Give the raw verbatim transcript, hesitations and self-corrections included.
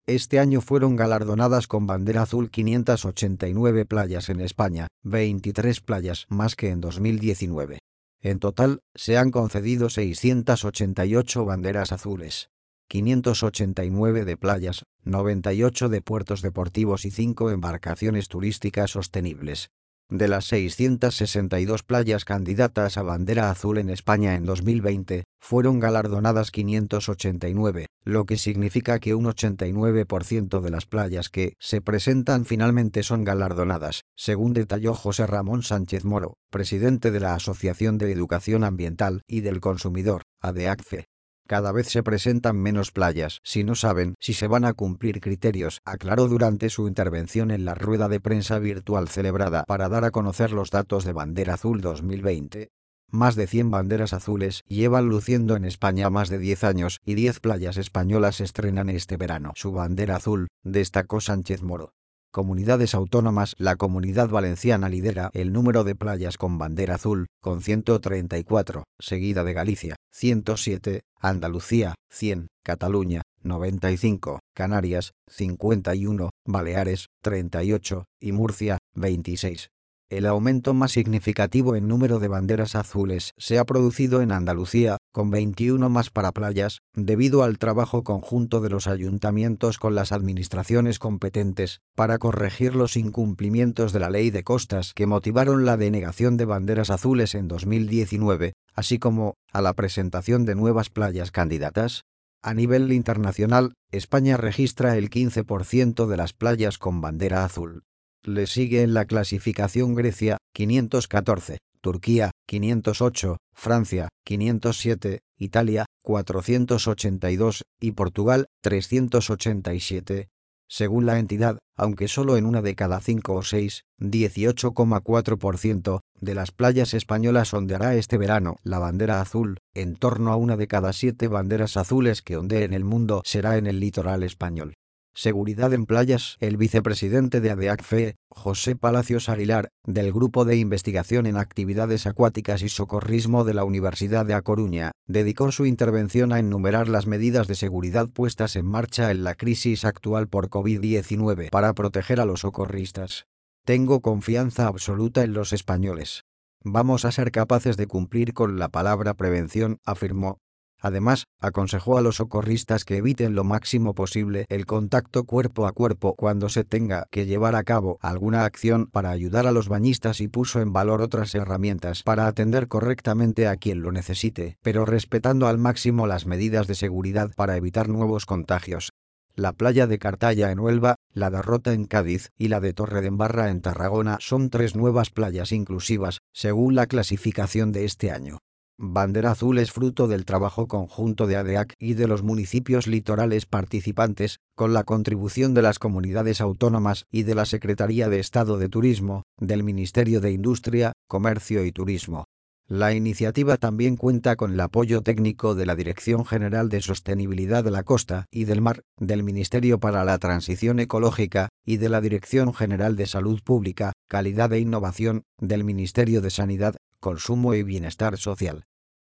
Este año fueron galardonadas con bandera azul quinientas ochenta y nueve playas en España, veintitrés playas más que en dos mil diecinueve. En total, se han concedido seiscientas ochenta y ocho banderas azules, quinientas ochenta y nueve de playas, noventa y ocho de puertos deportivos y cinco embarcaciones turísticas sostenibles. De las seiscientas sesenta y dos playas candidatas a bandera azul en España en dos mil veinte, fueron galardonadas quinientas ochenta y nueve, lo que significa que un ochenta y nueve por ciento de las playas que se presentan finalmente son galardonadas, según detalló José Ramón Sánchez Moro, presidente de la Asociación de Educación Ambiental y del Consumidor, ADEACFE. Cada vez se presentan menos playas si no saben si se van a cumplir criterios, aclaró durante su intervención en la rueda de prensa virtual celebrada para dar a conocer los datos de Bandera Azul dos mil veinte. Más de cien banderas azules llevan luciendo en España más de diez años y diez playas españolas estrenan este verano su bandera azul, destacó Sánchez Moro. Comunidades autónomas. La Comunidad Valenciana lidera el número de playas con bandera azul, con ciento treinta y cuatro, seguida de Galicia, ciento siete, Andalucía, cien, Cataluña, noventa y cinco, Canarias, cincuenta y uno, Baleares, treinta y ocho, y Murcia, veintiséis. El aumento más significativo en número de banderas azules se ha producido en Andalucía, con veintiuno más para playas, debido al trabajo conjunto de los ayuntamientos con las administraciones competentes, para corregir los incumplimientos de la Ley de Costas que motivaron la denegación de banderas azules en dos mil diecinueve, así como a la presentación de nuevas playas candidatas. A nivel internacional, España registra el quince por ciento de las playas con bandera azul. Le sigue en la clasificación Grecia, quinientos catorce, Turquía, quinientos ocho, Francia, quinientos siete, Italia, cuatrocientos ochenta y dos, y Portugal, trescientos ochenta y siete. Según la entidad, aunque solo en una de cada cinco o seis, dieciocho coma cuatro por ciento, de las playas españolas ondeará este verano la bandera azul, en torno a una de cada siete banderas azules que ondeen el mundo será en el litoral español. Seguridad en playas. El vicepresidente de ADEACFE, José Palacios Aguilar, del Grupo de Investigación en Actividades Acuáticas y Socorrismo de la Universidad de A Coruña, dedicó su intervención a enumerar las medidas de seguridad puestas en marcha en la crisis actual por COVID diecinueve para proteger a los socorristas. Tengo confianza absoluta en los españoles. Vamos a ser capaces de cumplir con la palabra prevención, afirmó. Además, aconsejó a los socorristas que eviten lo máximo posible el contacto cuerpo a cuerpo cuando se tenga que llevar a cabo alguna acción para ayudar a los bañistas y puso en valor otras herramientas para atender correctamente a quien lo necesite, pero respetando al máximo las medidas de seguridad para evitar nuevos contagios. La playa de Cartaya en Huelva, la de Rota en Cádiz y la de Torredembarra en Tarragona son tres nuevas playas inclusivas, según la clasificación de este año. Bandera azul es fruto del trabajo conjunto de ADEAC y de los municipios litorales participantes, con la contribución de las comunidades autónomas y de la Secretaría de Estado de Turismo, del Ministerio de Industria, Comercio y Turismo. La iniciativa también cuenta con el apoyo técnico de la Dirección General de Sostenibilidad de la Costa y del Mar, del Ministerio para la Transición Ecológica y de la Dirección General de Salud Pública, Calidad e Innovación, del Ministerio de Sanidad, Consumo y Bienestar Social.